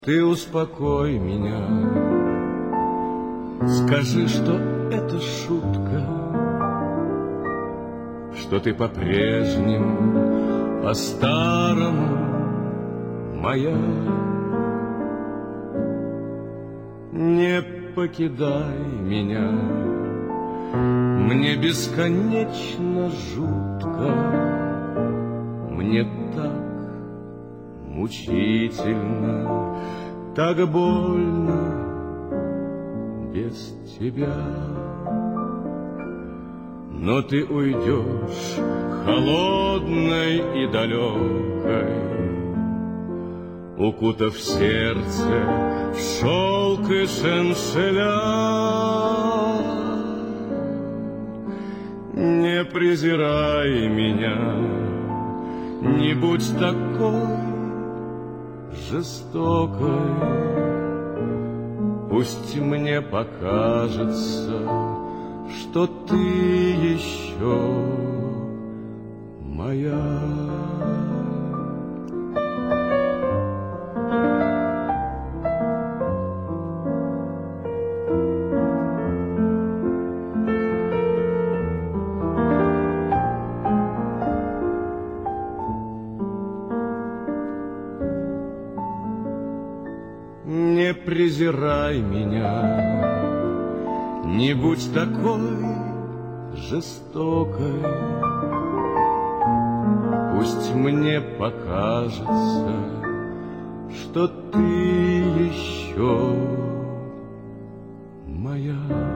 Ты успокой меня, скажи, что это шутка, что ты по-прежнему, по-старому моя. Не покидай меня, мне бесконечно жутко, мне так мучительно, так больно без тебя. Но ты уйдешь холодной и далекой, укутав сердце в шелк и шеншеля. Не презирай меня, не будь такой жестокой, пусть мне покажется, что ты еще моя. Не презирай меня, не будь такой жестокой, пусть мне покажется, что ты еще моя.